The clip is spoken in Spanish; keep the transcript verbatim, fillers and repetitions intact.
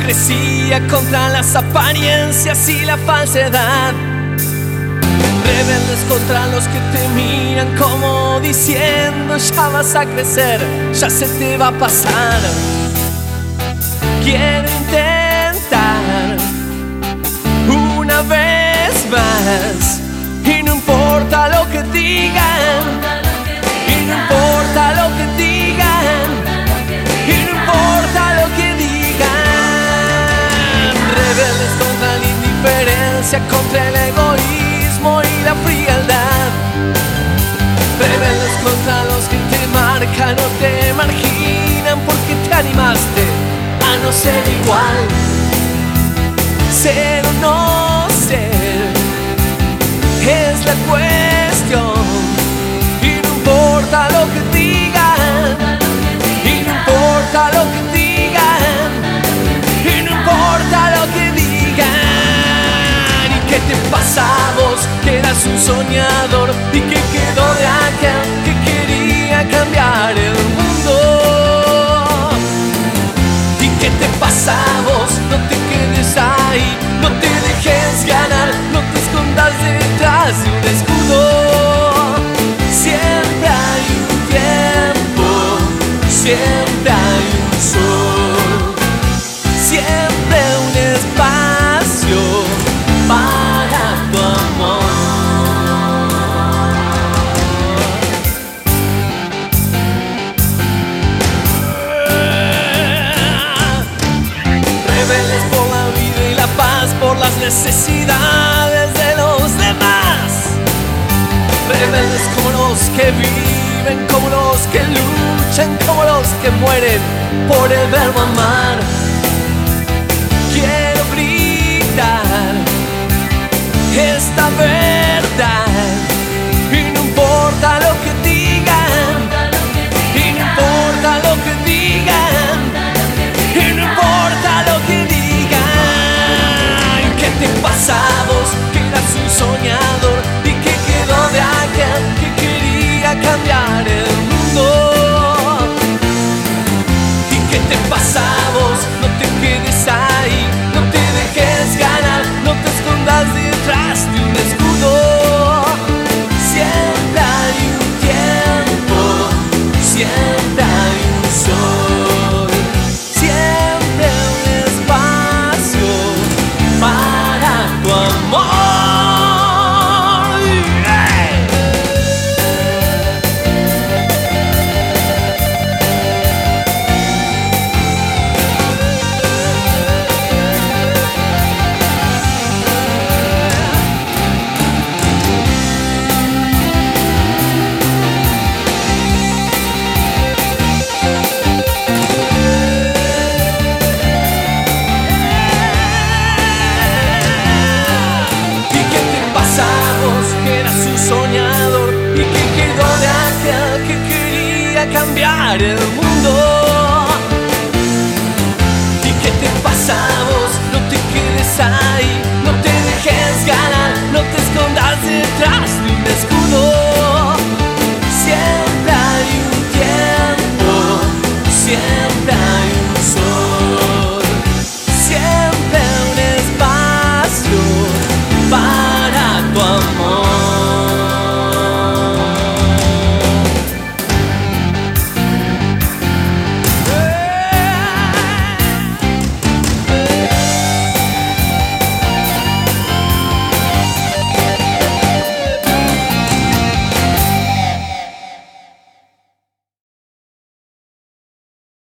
hipocresía, contra las apariencias y la falsedad. Rebeldes contra los que te miran como diciendo: ya vas a crecer, ya se te va a pasar. Quiero intentar una vez más, y no importa lo que digan, y no importa lo que digan, y no importa lo que digan. Rebeldes contra la indiferencia, contra el egoísmo y la frialdad. Rebeldes contra los que te marcan o te marginan porque te animaste a no ser igual. Ser o no ser es la cuestión, y no importa lo que digan, y no importa lo que digan, y no importa lo que digan. ¿Y qué te pasa a vos, que eras un soñador y que quedó de aquel que quería cambiar el mundo? ¿Y qué te pasa a vos? No te quedes ahí, no te dejes ganar, no te escondas detrás de un escudo. Siempre hay un tiempo, siempre hay un sol, siempre un espacio para tu amor. Rebeldes por la vida y la paz, por las necesidades de los demás. Rebeldes como los que viven, como los que luchan, como los que mueren por el verbo amar. Quiero gritar esta verdad, y no importa lo que digan, y no importa lo que digan, y no importa lo que digan. ¿Qué te pasa a vos, que eras un soñador y que quedó de aquel que quería cambiar el mundo? ¿Y qué te pasa a vos? No te quedes ahí, no te dejes ganar, no te escondas detrás de un escudo. Siempre hay un tiempo, siempre hay un sol, siempre un espacio para tu amor. Soñador y que quedó de aquel que quería cambiar el mundo. ¿Y qué te pasa a vos? No te quedes ahí.